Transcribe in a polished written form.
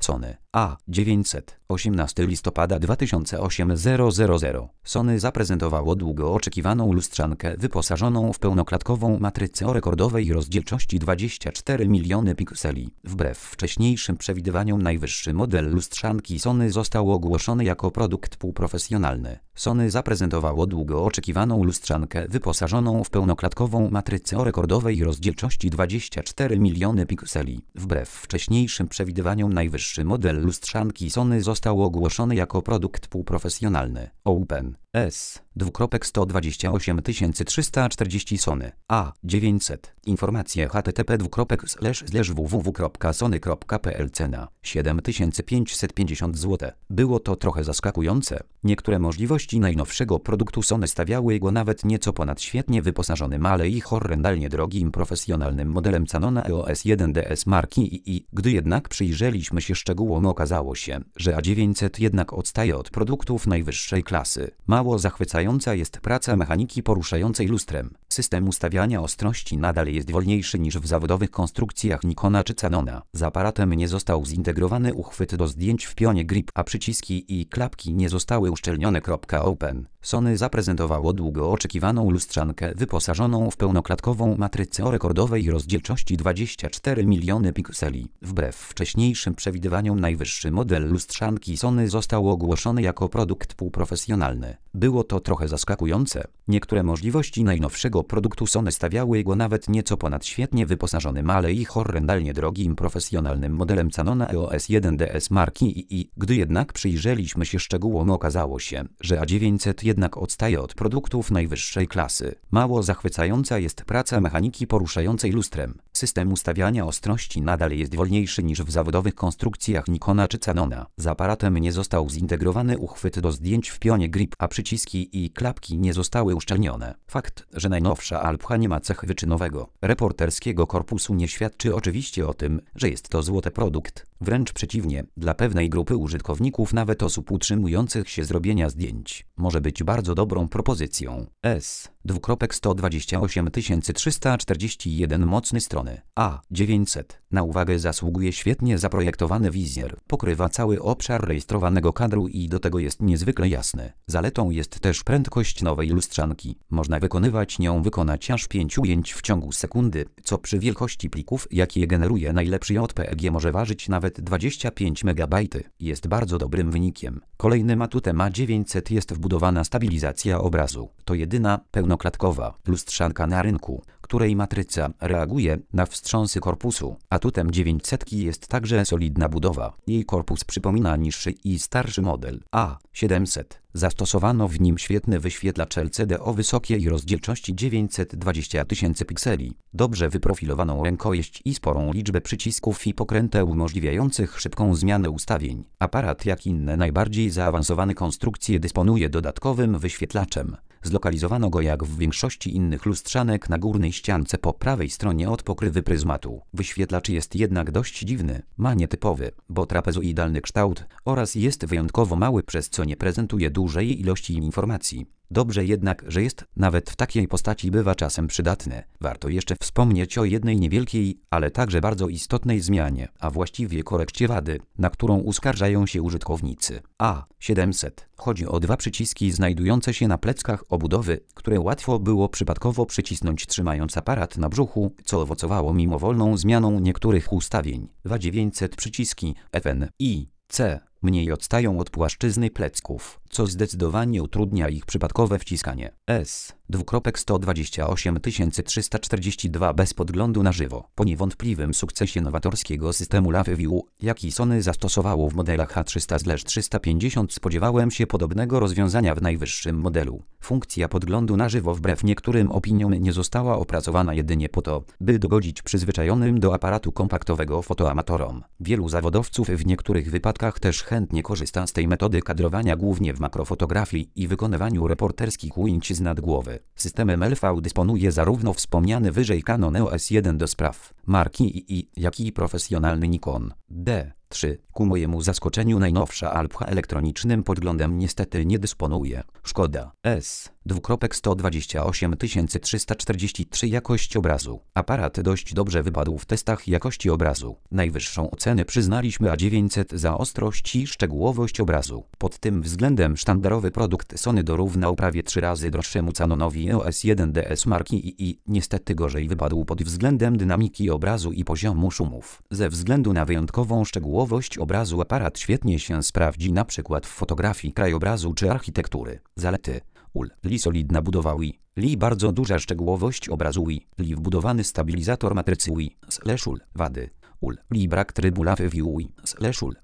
Sony A900, 18 listopada 2008 000. Sony zaprezentowało długo oczekiwaną lustrzankę wyposażoną w pełnoklatkową matrycę o rekordowej rozdzielczości 24 miliony pikseli. Wbrew wcześniejszym przewidywaniom najwyższy model lustrzanki Sony został ogłoszony jako produkt półprofesjonalny. Sony zaprezentowało długo oczekiwaną lustrzankę wyposażoną w pełnoklatkową matrycę o rekordowej rozdzielczości 24 miliony pikseli. Wbrew wcześniejszym przewidywaniom najwyższy model lustrzanki Sony został ogłoszony jako produkt półprofesjonalny. Open S. 128 Sony A900. Informacje http://www.sony.pl. Cena 7550 zł. Było to trochę zaskakujące. Niektóre możliwości najnowszego produktu Sony stawiały go nawet nieco ponad świetnie wyposażonym, ale i horrendalnie drogim profesjonalnym modelem Canona EOS 1DS marki II. Gdy jednak przyjrzeliśmy się szczegółom, okazało się, że A900 jednak odstaje od produktów najwyższej klasy. Mało zachwycająca jest praca mechaniki poruszającej lustrem. System ustawiania ostrości nadal jest wolniejszy niż w zawodowych konstrukcjach Nikona czy Canona. Z aparatem nie został zintegrowany uchwyt do zdjęć w pionie grip, a przyciski i klapki nie zostały uszczelnione. Open. Sony zaprezentowało długo oczekiwaną lustrzankę wyposażoną w pełnoklatkową matrycę o rekordowej rozdzielczości 24 miliony pikseli. Wbrew wcześniejszym przewidywaniom najwyższy model lustrzanki Sony został ogłoszony jako produkt półprofesjonalny. Było to trochę zaskakujące. Niektóre możliwości najnowszego produktu Sony stawiały go nawet nieco ponad świetnie wyposażonym, ale i horrendalnie drogim profesjonalnym modelem Canona EOS 1DS marki II. Gdy jednak przyjrzeliśmy się szczegółom, okazało się, że A900 jednak odstaje od produktów najwyższej klasy. Mało zachwycająca jest praca mechaniki poruszającej lustrem. System ustawiania ostrości nadal jest wolniejszy niż w zawodowych konstrukcjach Nikona czy Canona. Z aparatem nie został zintegrowany uchwyt do zdjęć w pionie grip, a przyciski i klapki nie zostały uszczelnione. Fakt, że najnowsza Alpha nie ma cech wyczynowego reporterskiego korpusu, nie świadczy oczywiście o tym, że jest to złoty produkt. Wręcz przeciwnie, dla pewnej grupy użytkowników, nawet osób utrzymujących się z robienia zdjęć, może być bardzo dobrą propozycją. S. 128 mocny strony A900. Na uwagę zasługuje świetnie zaprojektowany wizjer. Pokrywa cały obszar rejestrowanego kadru i do tego jest niezwykle jasny. Zaletą jest też prędkość nowej lustrzanki. Można wykonać aż 5 ujęć w ciągu sekundy, co przy wielkości plików, jakie generuje najlepszy JPEG, może ważyć nawet 25 MB. Jest bardzo dobrym wynikiem. Kolejnym atutem A900 jest wbudowana stabilizacja obrazu. To jedyna pełnoklatkowa lustrzanka na rynku, której matryca reaguje na wstrząsy korpusu. Atutem 900 jest także solidna budowa. Jej korpus przypomina niższy i starszy model A700. Zastosowano w nim świetny wyświetlacz LCD o wysokiej rozdzielczości 920 000 pikseli, dobrze wyprofilowaną rękojeść i sporą liczbę przycisków i pokręteł umożliwiających szybką zmianę ustawień. Aparat, jak inne najbardziej zaawansowane konstrukcje, dysponuje dodatkowym wyświetlaczem. Zlokalizowano go, jak w większości innych lustrzanek, na górnej ściance po prawej stronie od pokrywy pryzmatu. Wyświetlacz jest jednak dość dziwny, ma nietypowy, bo trapezoidalny kształt oraz jest wyjątkowo mały, przez co nie prezentuje dużej ilości informacji. Dobrze jednak, że jest, nawet w takiej postaci bywa czasem przydatny. Warto jeszcze wspomnieć o jednej niewielkiej, ale także bardzo istotnej zmianie, a właściwie korekcie wady, na którą uskarżają się użytkownicy. A700. Chodzi o dwa przyciski znajdujące się na pleckach obudowy, które łatwo było przypadkowo przycisnąć, trzymając aparat na brzuchu, co owocowało mimowolną zmianą niektórych ustawień. W A900 przyciski FN i C mniej odstają od płaszczyzny plecków, co zdecydowanie utrudnia ich przypadkowe wciskanie. S. 128 bez podglądu na żywo. Po niewątpliwym sukcesie nowatorskiego systemu Live View, jaki Sony zastosowało w modelach A300/350, spodziewałem się podobnego rozwiązania w najwyższym modelu. Funkcja podglądu na żywo, wbrew niektórym opiniom, nie została opracowana jedynie po to, by dogodzić przyzwyczajonym do aparatu kompaktowego fotoamatorom. Wielu zawodowców w niektórych wypadkach też chętnie korzysta z tej metody kadrowania, głównie w makrofotografii i wykonywaniu reporterskich ujęć z nad głowy. Systemem LV dysponuje zarówno wspomniany wyżej Canon EOS 1 do spraw marki II, jak i profesjonalny Nikon D. 3. Ku mojemu zaskoczeniu najnowsza Alpha elektronicznym podglądem niestety nie dysponuje. Szkoda. S. 128 343 jakość obrazu. Aparat dość dobrze wypadł w testach jakości obrazu. Najwyższą ocenę przyznaliśmy A900 za ostrość i szczegółowość obrazu. Pod tym względem sztandarowy produkt Sony dorównał prawie 3 razy droższemu Canonowi EOS 1DS marki II. Niestety gorzej wypadł pod względem dynamiki obrazu i poziomu szumów. Ze względu na wyjątkową szczegółowość obrazu aparat świetnie się sprawdzi np. w fotografii krajobrazu czy architektury. Zalety. Li solidna budowa Li bardzo duża szczegółowość obrazu Li wbudowany stabilizator matrycy Wady. Li brak trybu Live View